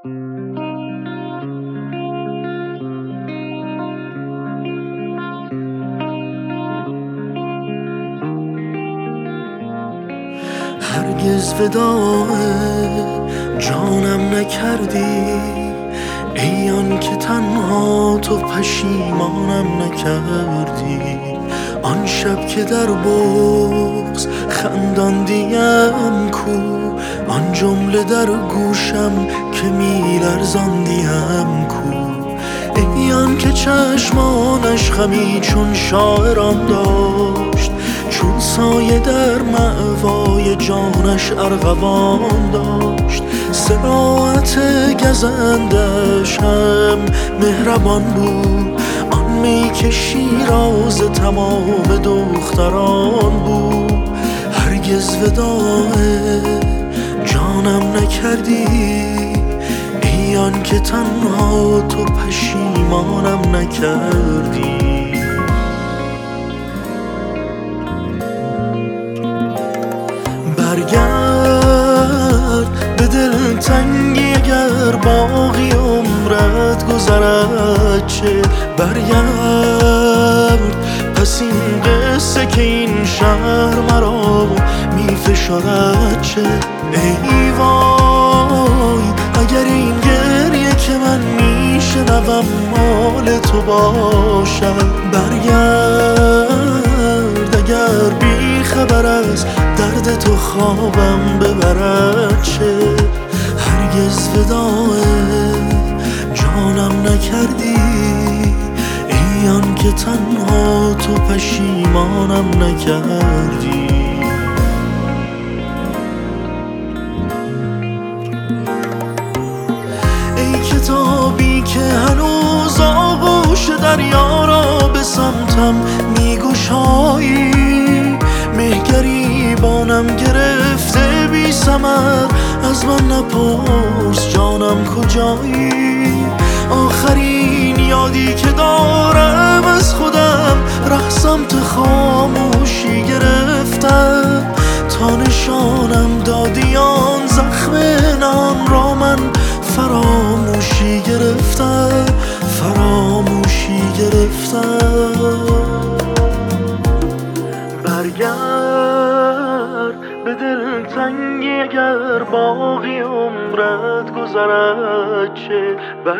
هرگز وداع جانم نکردی، ای آن که تنها تو پشیمانم نکردی. آن شب که در بغض خنداندیم کو، آن جمله در گوشم که میلرزاندیم کو. ای آن که چشمانش خمی چون شاعران داشت، چون سایه در مأوای جانش ارغوان داشت. صراحت گزندش هم مهربان بود، آن می که شیراز تمام دختران بود. هرگز وداع جانم نکردی، ای آن که تنها تو پشیمانم نکردی. برگرد به دلتنگی اگر باقی عمرت گذرد چه، برگرد پس این قصه که این شهر مرا می فشارد چه. ای وای اگر این گریه که من می شنوم مال تو باشد. برگرد اگر بی خبر از درد تو خوابم ببرد چه. هرگز وداع جانم نکردی، ای آن که تنها تو پشیمانم نکردی. ای کتابی که هنوز آغوش دریا را به سمتم میگشایی، مهگریبانم گرفته بی ثمر، از من نپرس جانم کجایی. آخرین یادی که دارم از خودم ره سمت خاموشی گرفتم، تا نشانم دادی آن زخم نان را من فراموشی گرفتم، فراموشی گرفتم. برگرد به دلتنگی اگر باقی عمرت گذرد چه،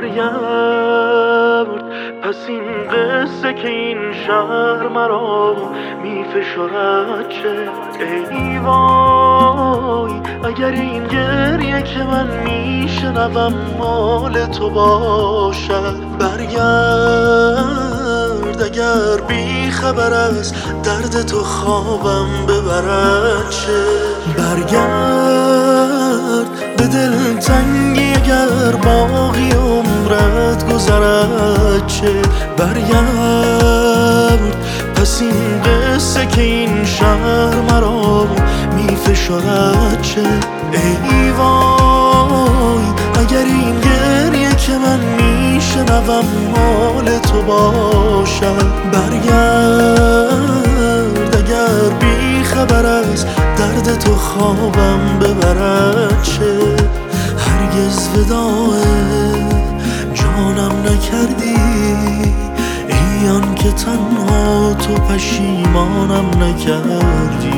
برگرد پس این قصه که این شهر مرا می فشارد چه. ای وای اگر این گریه که من می شنوم مال تو باشد. برگرد اگر بی خبر از درد تو خوابم ببرد چه. برگرد به دلتنگی اگر باقی عمرت گذرد چه، برگرد پس این قصه که این شهر مرا می فشارد چه. ای وای اگر این گریه که من می شنوم مال تو باشد. برگرد اگر بی خبر از درد تو خوابم ببرد چه. هرگز وداع جانم نکردی، ای آن که تنها تو پشیمانم نکردی.